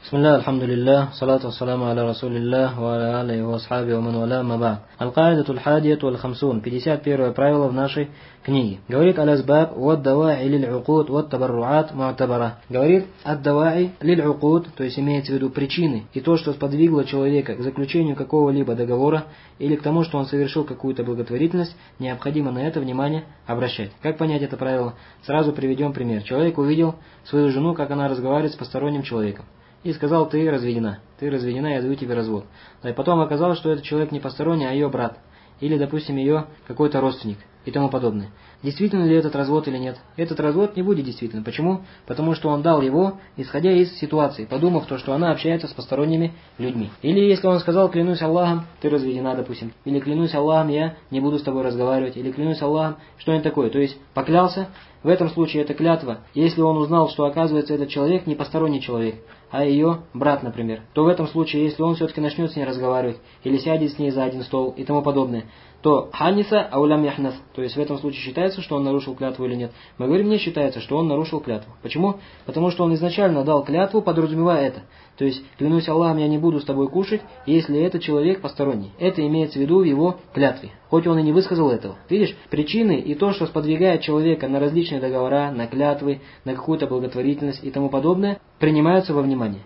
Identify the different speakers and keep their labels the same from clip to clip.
Speaker 1: Бисмилля, альхамдулиллах, салату вассаламу аля расулиллах, ва аля алейхи ва асхаби ва ман валя, ма ба'д. Аль-Каидатуль хадияту аль-хамсун, 51 правило в нашей книге. Говорит аль-азбаб, вад даваи лиль-укуд, вад табарруат му'табара. Говорит ад-даваи лиль-укуд, то есть имеется в виду причины и то, что сподвигло человека к заключению какого-либо договора или к тому, что он совершил какую-то благотворительность, необходимо на это внимание обращать. Как понять это правило? Сразу приведем пример. Человек увидел свою жену, как она разговаривает с посторонним человеком. И сказал: ты разведена, я даю тебе развод. И потом оказалось, что этот человек не посторонний, а ее брат. Или, допустим, ее какой-то родственник и тому подобное. Действительно ли этот развод или нет? Этот развод не будет действительным. Почему? Потому что он дал его, исходя из ситуации, подумав то, что она общается с посторонними людьми. Или если он сказал: клянусь Аллахом, ты разведена, допустим. Или клянусь Аллахом, я не буду с тобой разговаривать. Или клянусь Аллахом, что-нибудь такое. То есть поклялся. В этом случае это клятва. Если он узнал, что оказывается этот человек не посторонний человек, а ее брат, например, то в этом случае, если он все-таки начнет с ней разговаривать, или сядет с ней за один стол и тому подобное, то ханиса аулям яхнас, то есть в этом случае считается, что он нарушил клятву или нет. Мы говорим, не считается, что он нарушил клятву. Почему? Потому что он изначально дал клятву, подразумевая это. То есть, клянусь Аллахом, я не буду с тобой кушать, если этот человек посторонний. Это имеется в виду в его клятве. Хоть он и не высказал этого. Видишь, причины и то, что сподвигает человека на различные договора, на клятвы, на какую-то благотворительность и тому подобное, принимаются во внимание.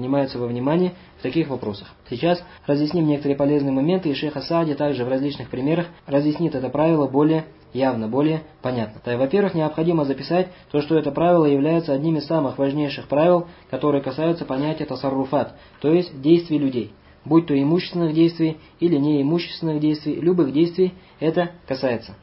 Speaker 1: В таких вопросах. Сейчас разъясним некоторые полезные моменты, и шейх Саади также в различных примерах разъяснит это правило более явно, более понятно. Во-первых, необходимо записать то, что это правило является одним из самых важнейших правил, которые касаются понятия тасарруфат, то есть действий людей. Будь то имущественных действий или неимущественных действий, любых действий это касается.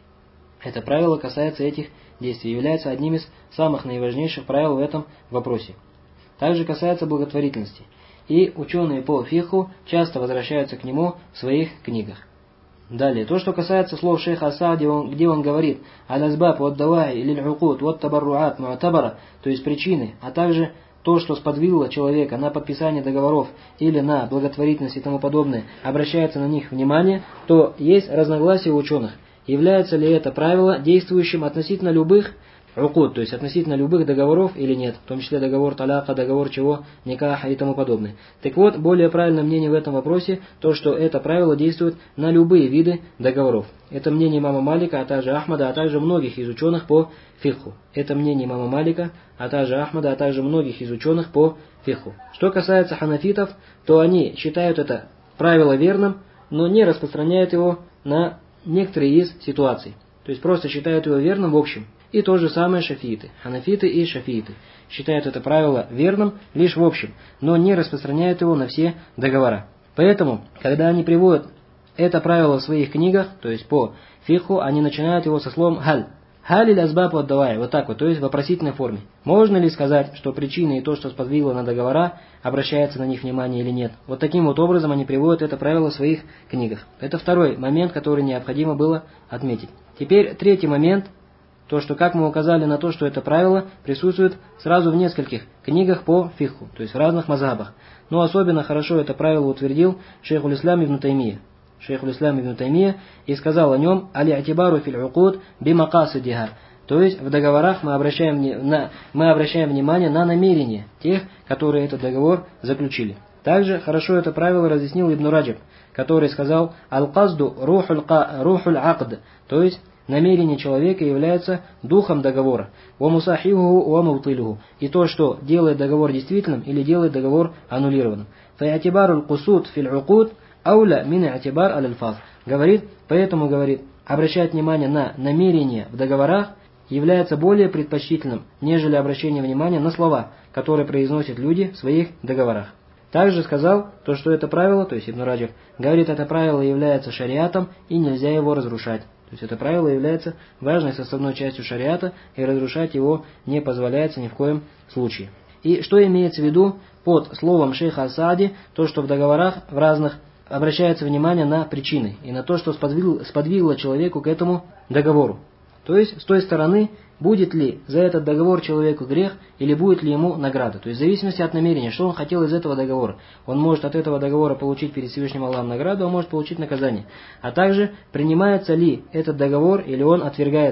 Speaker 1: Это правило касается этих действий, является одним из самых наиважнейших правил в этом вопросе. Также касается благотворительности. И ученые по фиху часто возвращаются к нему в своих книгах. Далее, то, что касается слов шейха Саади, где он говорит «Аль-азбаб вад-даваи лиль-укуд вад-табарруат му'табара», то есть причины, а также то, что сподвигло человека на подписание договоров или на благотворительность и тому подобное, обращается на них внимание, то есть разногласия у ученых. Является ли это правило действующим относительно любых укуд, то есть относительно любых договоров или нет, в том числе договор таляка, договор чего, никаха и тому подобное. Так вот, более правильное мнение в этом вопросе, то, что это правило действует на любые виды договоров. Это мнение имама Малика, а также Ахмада, а также многих из ученых по фикху. Это мнение имама Малика, а также Ахмада, а также многих из ученых по фикху. Что касается ханафитов, то они считают это правило верным, но не распространяют его на некоторые из ситуаций. То есть просто считают его верным в общем. И то же самое шафииты. Ханафиты и шафииты считают это правило верным лишь в общем, но не распространяют его на все договора. Поэтому, когда они приводят это правило в своих книгах, то есть по фикху, они начинают его со словом «халь». «Халь или азбаб вад-давай», вот так вот, то есть в вопросительной форме. Можно ли сказать, что причины и то, что сподвигло на договора, обращается на них внимание или нет? Вот таким вот образом они приводят это правило в своих книгах. Это второй момент, который необходимо было отметить. Теперь третий момент. То, что, как мы указали на то, что это правило присутствует сразу в нескольких книгах по фикху, то есть в разных мазхабах. Но особенно хорошо это правило утвердил шейхуль ислам ибн Таймия. И сказал о нем «Али-атибару фил-укуд бимакасидиха». То есть в договорах мы обращаем внимание на намерения тех, которые этот договор заключили. Также хорошо это правило разъяснил Ибн Раджаб, который сказал «Аль-казду рухуль акд», то есть намерение человека является духом договора. «Вамусахихуху вамутилуху». И то, что делает договор действительным или делает договор аннулированным. «Фаятибаруль кусуд фил-укуд ауля мин атибар аль-фаз». Поэтому говорит, обращать внимание на намерения в договорах является более предпочтительным, нежели обращение внимания на слова, которые произносят люди в своих договорах. Также сказал, то, что это правило, то есть Ибн Раджаб, говорит, это правило является шариатом и нельзя его разрушать. То есть это правило является важной составной частью шариата, и разрушать его не позволяется ни в коем случае. И что имеется в виду под словом шейха Саади, то, что в договорах в разных обращается внимание на причины и на то, что сподвигло человеку к этому договору. То есть, с той стороны, будет ли за этот договор человеку грех или будет ли ему награда. То есть, в зависимости от намерения, что он хотел из этого договора. Он может от этого договора получить перед Всевышним Аллахом награду, он может получить наказание. А также, принимается ли этот договор или он отвергается.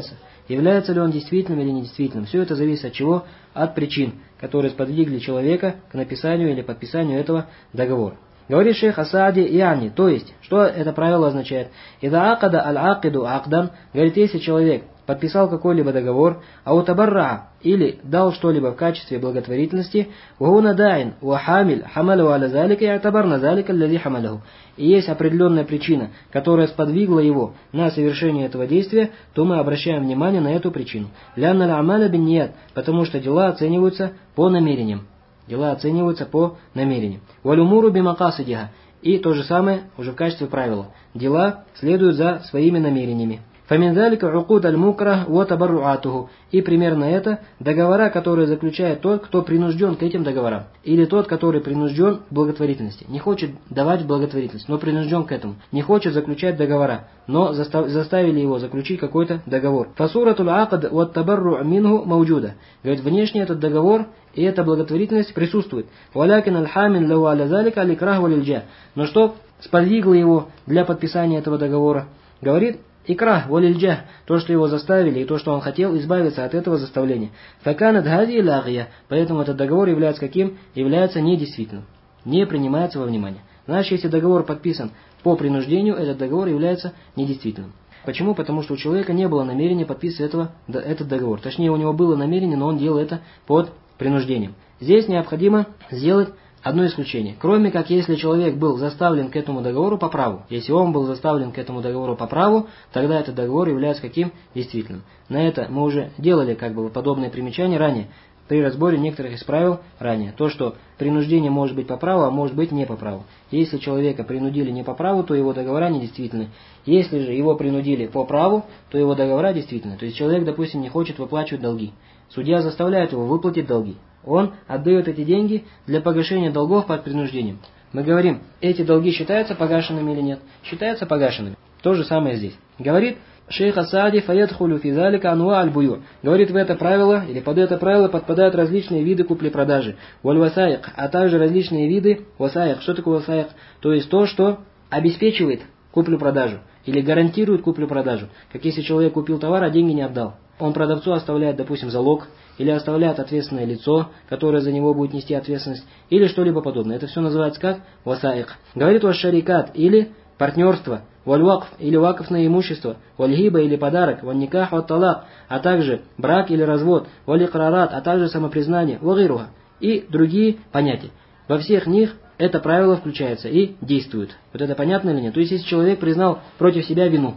Speaker 1: является ли он действительным или недействительным. Все это зависит от чего? От причин, которые сподвигли человека к написанию или подписанию этого договора. Говорит шейх Асаади яни, то есть, что это правило означает? Ида акада аль-акиду акдан, говорит, если человек подписал какой-либо договор, а утабарра или дал что-либо в качестве благотворительности, вагуна дайн вахамиль хамалу аля залика и атабарна залика аллади хамалаху. И есть определенная причина, которая сподвигла его на совершение этого действия, то мы обращаем внимание на эту причину. Лянна ля-амаля бин ният, потому что дела оцениваются по намерениям. Дела оцениваются по намерениям. Валюмуру бимакасидиха. И то же самое уже в качестве правила. Дела следуют за своими намерениями. Фаминдалика укуд аль-мукрах ва табарруатуху. И примерно это договора, которые заключает тот, кто принужден к этим договорам. Или тот, который принужден к благотворительности. Не хочет давать благотворительность, но принужден к этому. Не хочет заключать договора, но заставили его заключить какой-то договор. Фасуратуль акад ва табарру минху мауджуда. Говорит, внешне этот договор и эта благотворительность присутствует. Валякин аль-хамин лау аля залика аликрах валильджа. Но что сподвигло его для подписания этого договора? Говорит, икрах валильджа, то, что его заставили, и то, что он хотел избавиться от этого заставления. Факанат хади лагия, поэтому этот договор является каким? Является недействительным. Не принимается во внимание. Значит, если договор подписан по принуждению, этот договор является недействительным. Почему? Потому что у человека не было намерения подписывать этот договор. Точнее, у него было намерение, но он делал это под принуждением. Здесь необходимо сделать одно исключение. Кроме как, если человек был заставлен к этому договору по праву. Если он был заставлен к этому договору по праву, тогда этот договор является каким? Действительным. На это мы уже делали подобные примечания ранее, при разборе некоторых из правил ранее. То, что принуждение может быть по праву, а может быть не по праву. Если человека принудили не по праву, то его договора недействительны. Если же его принудили по праву, то его договора действительны. То есть человек, допустим, не хочет выплачивать долги. Судья заставляет его выплатить долги. Он отдает эти деньги для погашения долгов под принуждением. Мы говорим, эти долги считаются погашенными или нет? Считаются погашенными. То же самое здесь. Говорит шейх Асаади фаядхулю фи залика анва аль-бую. Говорит, в это правило, или под это правило подпадают различные виды купли-продажи. Валь-васаик, а также различные виды васаик. Что такое васаик? То есть то, что обеспечивает куплю-продажу. Или гарантирует куплю-продажу. Как если человек купил товар, а деньги не отдал. Он продавцу оставляет, допустим, залог, или оставляет ответственное лицо, которое за него будет нести ответственность, или что-либо подобное. Это все называется как васаик. Говорит ваш-шарикат, или партнерство, валь-вакф, или вакфное имущество, валь-гиба, или подарок, валь-никах, валь-талак, а также брак или развод, валь-икрарат, а также самопризнание, вагируха, и другие понятия. Во всех них это правило включается и действует. Вот это понятно или нет? То есть, если человек признал против себя вину,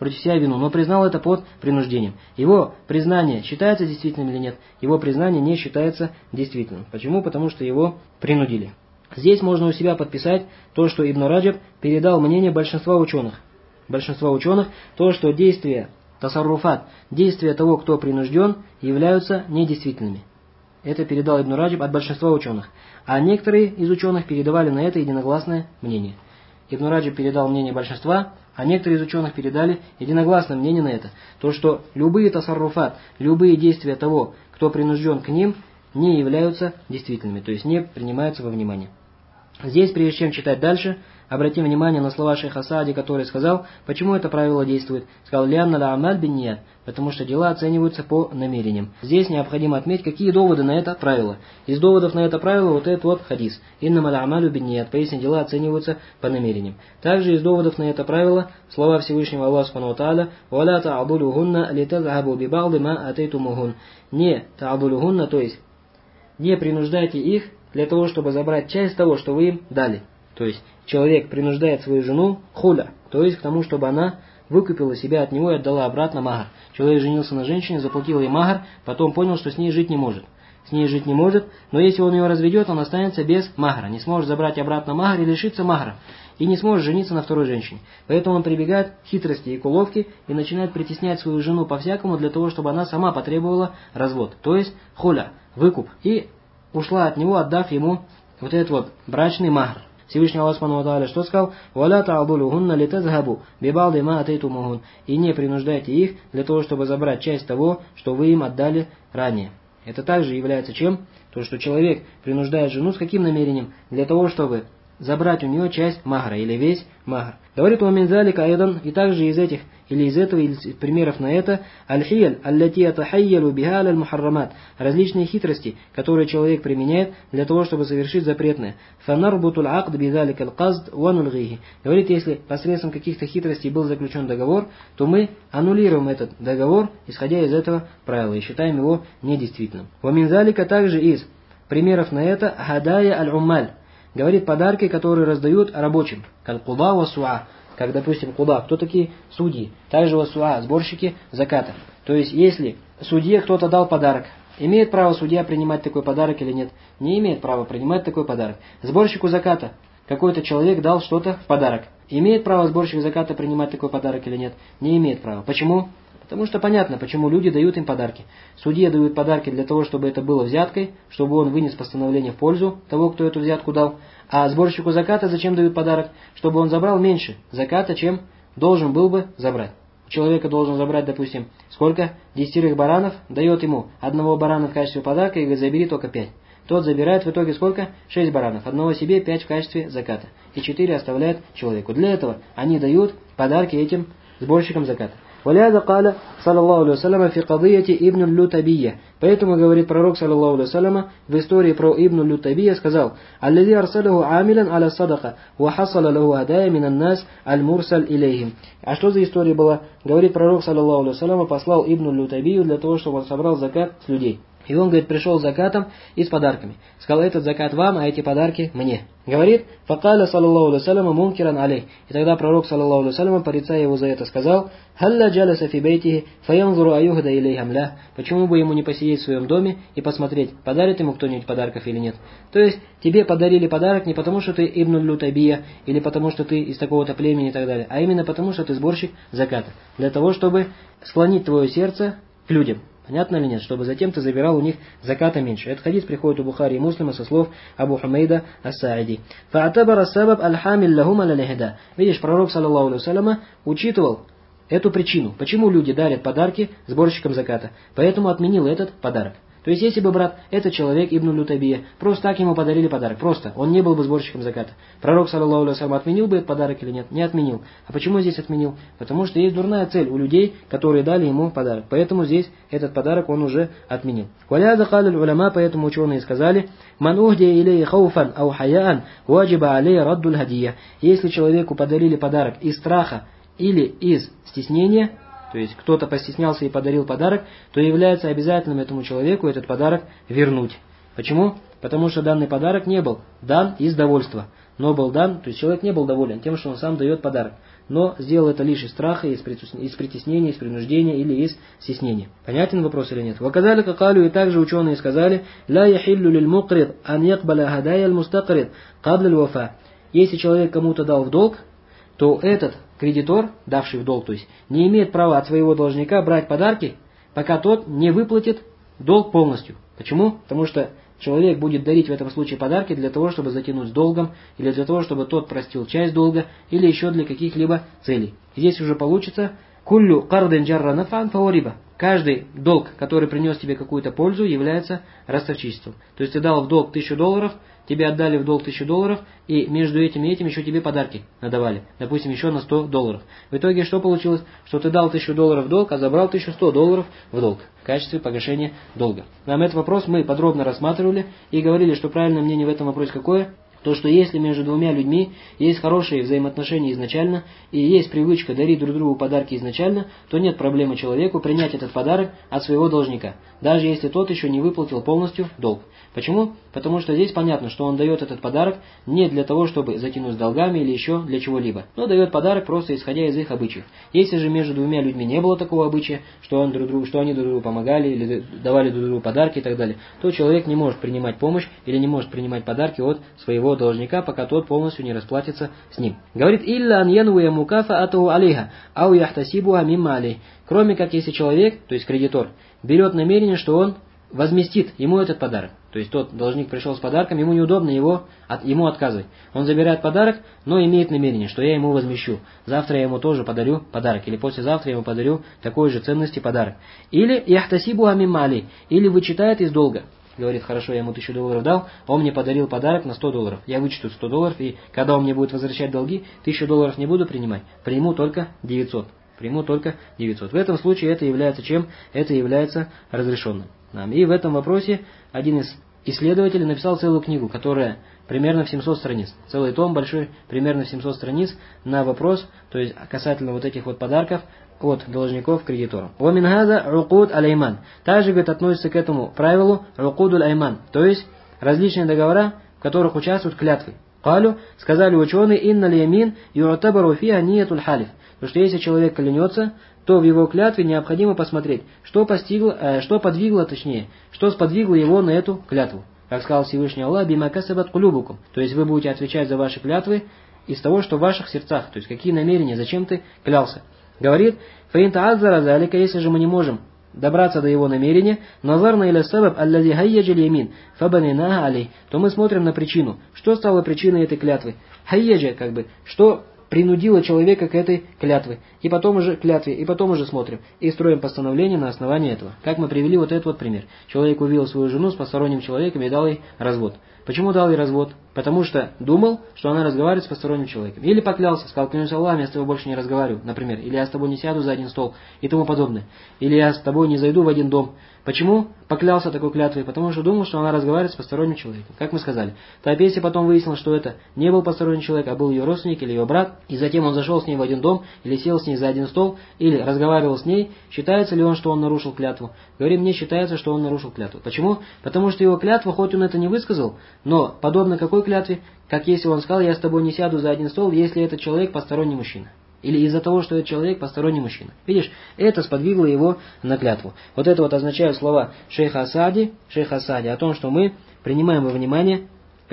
Speaker 1: но признал это под принуждением. Его признание считается действительным или нет? Его признание не считается действительным. Почему? Потому что его принудили. Здесь можно у себя подписать то, что Ибн Раджаб передал мнение большинства ученых. То, что действия тасарруфат, действия того, кто принужден, являются недействительными. Это передал Ибн Раджаб от большинства ученых. А некоторые из ученых передавали на это единогласное мнение. Ибн Раджаб передал мнение большинства, а некоторые из ученых передали единогласное мнение на это. То, что любые тасарруфат, любые действия того, кто принужден к ним, не являются действительными, то есть не принимаются во внимание. Здесь, прежде чем читать дальше, обратим внимание на слова шейха Асаади, который сказал, почему это правило действует. Сказал, лянна ла амаль бин ният, потому что дела оцениваются по намерениям. Здесь необходимо отметить, какие доводы на это правило. Из доводов на это правило вот этот вот хадис. Иннама ла амалю бин ният, поясни, дела оцениваются по намерениям. Также из доводов на это правило слова Всевышнего Аллаха Субхану ва Тааля, «Валя та'адулухунна литазхабу бибалды ма атейтумухун». Не та'адулухунна, то есть не принуждайте их для того, чтобы забрать часть того, что вы им дали. То есть человек принуждает свою жену хуля, то есть к тому, чтобы она выкупила себя от него и отдала обратно махар. Человек женился на женщине, заплатил ей махар, потом понял, что с ней жить не может. Но если он ее разведет, он останется без махара, не сможет забрать обратно махар и лишиться махара, и не сможет жениться на второй женщине. Поэтому он прибегает к хитрости и к уловке и начинает притеснять свою жену по-всякому для того, чтобы она сама потребовала развод, то есть хуля, выкуп, и ушла от него, отдав ему вот этот вот брачный махар. Всевышний Аллах Субхану ва Тааля что сказал? «Валя та'адулухунна литазхабу бибалди ма атейтумухун». И не принуждайте их для того, чтобы забрать часть того, что вы им отдали ранее. Это также является чем? То, что человек принуждает жену с каким намерением? Для того, чтобы забрать у нее часть махра или весь махр. Говорит Уаминзалика айдан, и также из этих, или из этого, или из примеров на это, аль-хияль, аллати атахайялу биха аль-мухаррамат, различные хитрости, которые человек применяет для того, чтобы совершить запретное. Фанарбутул акд бидалик аль-казд ванулгихи. Говорит, если посредством каких-то хитростей был заключен договор, то мы аннулируем этот договор, исходя из этого правила, и считаем его недействительным. Уаминзалика также из примеров на это хадая аль-уммаль. Говорит, подарки, которые раздают рабочим. Каль-куда ва суа. Как, допустим, куда? Кто такие? Судьи. Также ва суа, сборщики заката. То есть, если судье кто-то дал подарок, имеет право судья принимать такой подарок или нет? Не имеет права принимать такой подарок. Сборщику заката какой-то человек дал что-то в подарок. Имеет право сборщик заката принимать такой подарок или нет? Не имеет права. Почему? Потому что понятно, почему люди дают им подарки. Судье дают подарки для того, чтобы это было взяткой, чтобы он вынес постановление в пользу того, кто эту взятку дал. А сборщику заката зачем дают подарок? Чтобы он забрал меньше заката, чем должен был бы забрать. Человека должен забрать, допустим, сколько? 10 баранов, дает ему одного барана в качестве подарка и говорит, забери только 5. Тот забирает в итоге сколько? 6 баранов. Одного себе, 5 в качестве заката. И 4 оставляет человеку. Для этого они дают подарки этим сборщикам заката. وَلِهَذَا قَالَ صلى الله عليه وسلم في قضية ابن اللутабия. Поэтому, говорит пророк, саллаллаху алейхи вассалям, в истории про ибн лутабия сказал: «Аллази арсалаху амилян аля садака, ва хасала лаху хадая минан нас аль-мурсаль илейхим». А что за история была? Говорит пророк, саллаллаху алейхи вассалям, послал ибн лутабию для того, чтобы он собрал закат с людей. И он, говорит, пришел с закатом и с подарками. Сказал, этот закат вам, а эти подарки мне. Говорит, факаля саллаллаху алейхи вассалям мункиран алей. И тогда пророк, саллаллаху алейхи вассалям, порицая его за это, сказал: «Халла джаласа фи бейтихи, фаянзуру аюхда илейхам ля». Почему бы ему не посидеть в своем доме и посмотреть, подарит ему кто-нибудь подарков или нет? То есть, тебе подарили подарок не потому, что ты ибн лутабия, или потому, что ты из такого-то племени и так далее, а именно потому, что ты сборщик заката. Для того, чтобы склонить твое сердце к людям. Понятно или нет? Чтобы затем ты забирал у них заката меньше. Этот хадис приходит у Бухари и Муслима со слов Абу Хумейда ас-Сааиди. «Фа'атабара сабаб аль-хамиль лахум аля-лихда». Видишь, пророк, саллаллаху алейхи вассалям, учитывал эту причину. Почему люди дарят подарки сборщикам заката? Поэтому отменил этот подарок. То есть, если бы, брат, этот человек, ибн лутабия, просто так ему подарили подарок, просто, он не был бы сборщиком заката. Пророк, саллаллаху алейхи вассалям, отменил бы этот подарок или нет? Не отменил. А почему здесь отменил? Потому что есть дурная цель у людей, которые дали ему подарок. Поэтому здесь этот подарок он уже отменил. «Валяда каляль уляма», поэтому ученые сказали: «Ман ухдия илей хауфан ау хаяан, ваджиба алей раддуль хадия». Если человеку подарили подарок из страха или из стеснения, то есть кто-то постеснялся и подарил подарок, то является обязательным этому человеку этот подарок вернуть. Почему? Потому что данный подарок не был дан из довольства, но был дан, то есть человек не был доволен тем, что он сам дает подарок, но сделал это лишь из страха, из притеснения, из принуждения или из стеснения. Понятен вопрос или нет? Ваказалика калю, и также ученые сказали: «Ла яхиллю лиль мукрид ан якбаля хадая аль мустакрид кабля аль вафа». Если человек кому-то дал в долг, то этот кредитор, давший в долг, то есть, не имеет права от своего должника брать подарки, пока тот не выплатит долг полностью. Почему? Потому что человек будет дарить в этом случае подарки для того, чтобы затянуть с долгом, или для того, чтобы тот простил часть долга, или еще для каких-либо целей. И здесь уже получится «Куллю карден джарра нафан фаориба». Каждый долг, который принес тебе какую-то пользу, является ростовчичеством. То есть ты дал в долг $1000, тебе отдали в долг $1000, и между этим и этим еще тебе подарки надавали. Допустим, еще на $100. В итоге что получилось? Что ты дал $1000 в долг, а забрал $1100 в долг в качестве погашения долга. Нам этот вопрос мы подробно рассматривали и говорили, что правильное мнение в этом вопросе какое? То, что если между двумя людьми есть хорошие взаимоотношения изначально, и есть привычка дарить друг другу подарки изначально, то нет проблемы человеку принять этот подарок от своего должника, даже если тот еще не выплатил полностью долг. Почему? Потому что здесь понятно, что он дает этот подарок не для того, чтобы затянуть с долгами или еще для чего-либо, но дает подарок просто исходя из их обычаев. Если же между двумя людьми не было такого обычая, что они друг другу помогали или давали друг другу подарки и так далее, то человек не может принимать помощь или не может принимать подарки от своего должника, пока тот полностью не расплатится с ним. Говорит: «Илля ан януя мукафа ату алейха, ау яхтасибуа мимма алей». Кроме как если человек, то есть кредитор, берет намерение, что он возместит ему этот подарок. То есть тот должник пришел с подарком, ему неудобно ему отказывать. Он забирает подарок, но имеет намерение, что я ему возмещу. Завтра я ему тоже подарю подарок, или послезавтра я ему подарю такой же ценности подарок. Или яхтасибуа мимма алей, или вычитает из долга. говорит, хорошо, я ему $1000 дал, он мне подарил подарок на $100. Я вычту $100, и когда он мне будет возвращать долги, $1000 не буду принимать, приму только 900. Приму только 900. В этом случае это является чем? Это является разрешенным. И в этом вопросе один из исследователей написал целую книгу, которая примерно в 700 страниц. Целый том большой, примерно в 700 страниц на вопрос, то есть касательно вот этих вот подарков от должников кредиторам. وَمِنْ هَذَا عُقُودُ الْأَيْمَانِ. Также, говорит, относится к этому правилу عُقُودُ الْأَيْمَانِ, то есть различные договора, в которых участвуют клятвы. قالوا, сказали ученые, إِنَّ الْيَمِينَ يُعْتَبَرُ فِيهَا نِيَّةُ الْحَالِفِ. Потому что если человек клянется, то в его клятве необходимо посмотреть, что сподвигло его на эту клятву. Как сказал Всевышний Аллах, «Бима касабат кулюбукум». То есть вы будете отвечать за ваши клятвы из того, что в ваших сердцах. То есть какие намерения, зачем ты клялся. Говорит, «Фаин та'адзара залика», если же мы не можем добраться до его намерения, «Назарна иля сабаб аллади хайяджи льямин, фабанинага алей», то мы смотрим на причину. Что стало причиной этой клятвы? Хайяджа, что принудило человека к этой клятве. И потом уже смотрим. И строим постановление на основании этого. Как мы привели вот этот вот пример. Человек увидел свою жену с посторонним человеком и дал ей развод. Почему дал ей развод? Потому что думал, что она разговаривает с посторонним человеком. Или поклялся, сказал, клянусь Аллахом, я с тобой больше не разговариваю, например. Или я с тобой не сяду за один стол и тому подобное. Или я с тобой не зайду в один дом. Почему поклялся такой клятвой? Потому что думал, что она разговаривает с посторонним человеком. Как мы сказали. Так если потом выяснилось, что это не был посторонний человек, а был ее родственник или ее брат, и затем он зашел с ней в один дом, или сел с ней за один стол, или разговаривал с ней, считается ли он, что он нарушил клятву? Говорим, мне считается, что он нарушил клятву. Почему? Потому что его клятва, хоть он это не высказал, но подобно какой клятве, как если он сказал, я с тобой не сяду за один стол, если этот человек посторонний мужчина. Или из-за того, что этот человек посторонний мужчина. Видишь, это сподвигло его на клятву. Вот это вот означают слова шейха Асади о том, что мы принимаем во внимание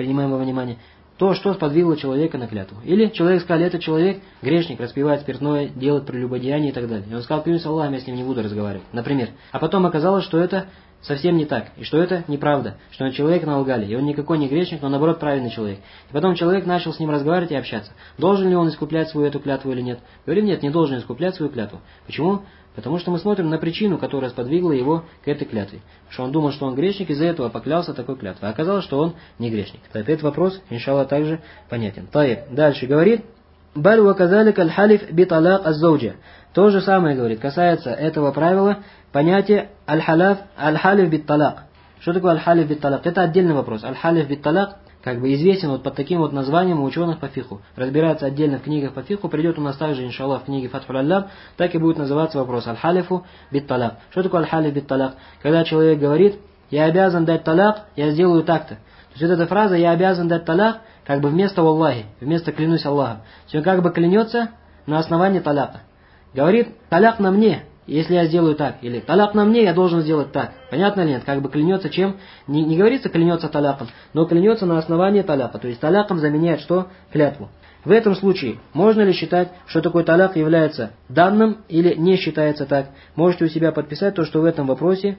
Speaker 1: то, что сподвигло человека на клятву. Или человек сказал, этот человек грешник, распивает спиртное, делает прелюбодеяние и так далее. И он сказал, клянусь Аллахом, я с ним не буду разговаривать. Например. А потом оказалось, что это совсем не так, и что это неправда, что человек налгали, и он никакой не грешник, но наоборот праведный человек. И потом человек начал с ним разговаривать и общаться. Должен ли он искуплять свою эту клятву или нет? Говорим, нет, не должен искуплять свою клятву. Почему? Потому что мы смотрим на причину, которая сподвигла его к этой клятве. Что он думал, что он грешник, из-за этого поклялся такой клятвой. А оказалось, что он не грешник. Этот вопрос, иншаллах, также понятен. Дальше говорит, «Баль ва казалик аль-халиф биталак аз-зауджа». То же самое, говорит, касается этого правила, понятие аль-халиф бит-талак. Что такое аль-халиф бит-талак? Это отдельный вопрос. Аль-халиф бит-талак известен вот под таким вот названием у ученых по фиху. Разбирается отдельно в книгах по фиху, придет у нас также, иншаллах, в книге Фатхуль Аллам, так и будет называться вопрос аль-халифу бит-талак. Что такое аль-халиф бит-талак? Когда человек говорит, я обязан дать талак, я сделаю так-то. То есть вот эта фраза, я обязан дать талак, вместо Аллахи, вместо клянусь Аллахом. То есть он клянется на основании таляка. Говорит, таляк на мне, если я сделаю так. Или таляк на мне, я должен сделать так. Понятно ли нет? Клянется чем? Не говорится клянется таляком, но клянется на основании таляка. То есть таляком заменяет что? Клятву. В этом случае можно ли считать, что такой таляк является данным или не считается так? Можете у себя подписать то, что в этом вопросе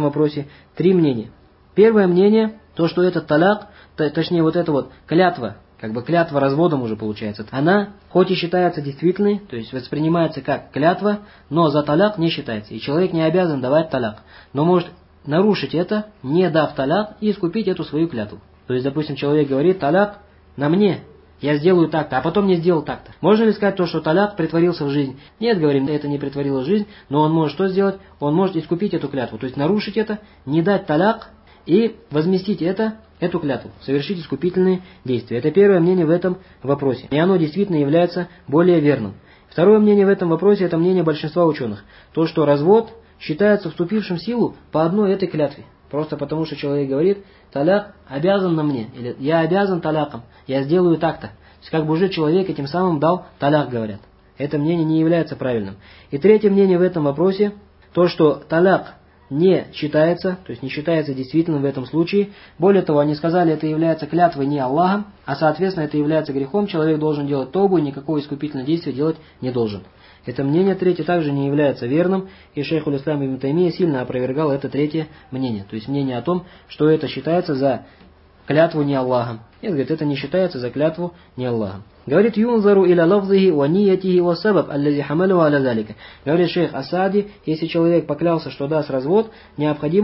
Speaker 1: три мнения. Первое мнение, то, что этот таляк, точнее вот эта вот клятва, клятва разводом уже получается, она хоть и считается действительной, то есть воспринимается как клятва, но за таляк не считается. И человек не обязан давать таляк, но может нарушить это, не дав таляк, и искупить эту свою клятву. То есть, допустим, человек говорит, таляк на мне, я сделаю так-то, а потом не сделал так-то. Можно ли сказать то, что таляк притворился в жизнь? Нет, говорим, это не притворилось в жизнь, но он может что сделать? Он может искупить эту клятву, то есть нарушить это, не дать таляк и возместить эту клятву, совершить искупительные действия. Это первое мнение в этом вопросе. И оно действительно является более верным. Второе мнение в этом вопросе, это мнение большинства ученых. То, что развод считается вступившим в силу по одной этой клятве. Просто потому, что человек говорит, таляк обязан на мне, или я обязан таляком, я сделаю так-то. То есть уже человек этим самым дал таляк, говорят. Это мнение не является правильным. И третье мнение в этом вопросе, то, что таляк не считается, то есть не считается действительным в этом случае. Более того, они сказали, это является клятвой не Аллахом, а соответственно это является грехом, человек должен делать тобу и никакого искупительного действия делать не должен. Это мнение третье также не является верным, и шейх Ислам ибн Таймия сильно опровергал это третье мнение. То есть мнение о том, что это считается за клятву не Аллахом. Нет, говорит, это не считается за клятву не Аллахом. Говорит, юнзару иля лафзихи ва ниятихи ва сабаб, аллази хамалу аля залика. Говорит шейх Асади, если человек поклялся, что даст развод, необходимо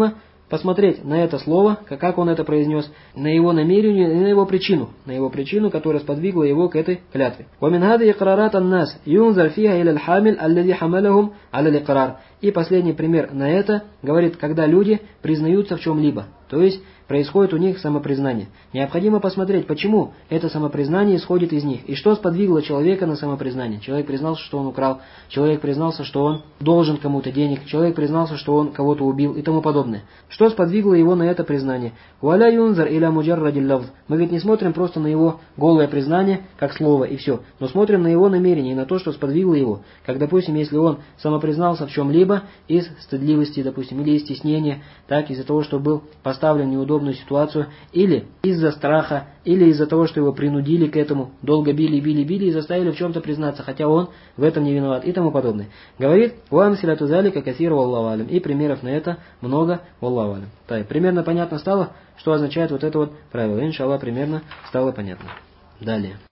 Speaker 1: посмотреть на это слово, как он это произнес, на его намерение и на его причину, которая сподвигла его к этой клятве. ومن هذه إقرارات الناس ينظر فيها إلى الحامل الذي حملهم على الإقرار. И последний пример на это говорит, когда люди признаются в чем-либо, то есть происходит у них самопризнание. Необходимо посмотреть, почему это самопризнание исходит из них, и что сподвигло человека на самопризнание. Человек признался, что он украл, человек признался, что он должен кому-то денег, человек признался, что он кого-то убил и тому подобное. Что сподвигло его на это признание? «Валя юнзар иля муджарради лавз». Мы ведь не смотрим просто на его голое признание, как слово, и все, но смотрим на его намерение и на то, что сподвигло его. Как, допустим, если он самопризнался в чем-либо из стыдливости, допустим, или из стеснения, так, из-за того, что был поставлен в неудобную ситуацию, или из-за страха, или из-за того, что его принудили к этому, долго били и заставили в чем-то признаться, хотя он в этом не виноват, и тому подобное. Говорит, «Уамсиляту залика кафиру валлаху алям». И примеров на это много, валлаху алям. Так, примерно понятно стало, что означает вот это вот правило. Иншаллах, примерно стало понятно. Далее.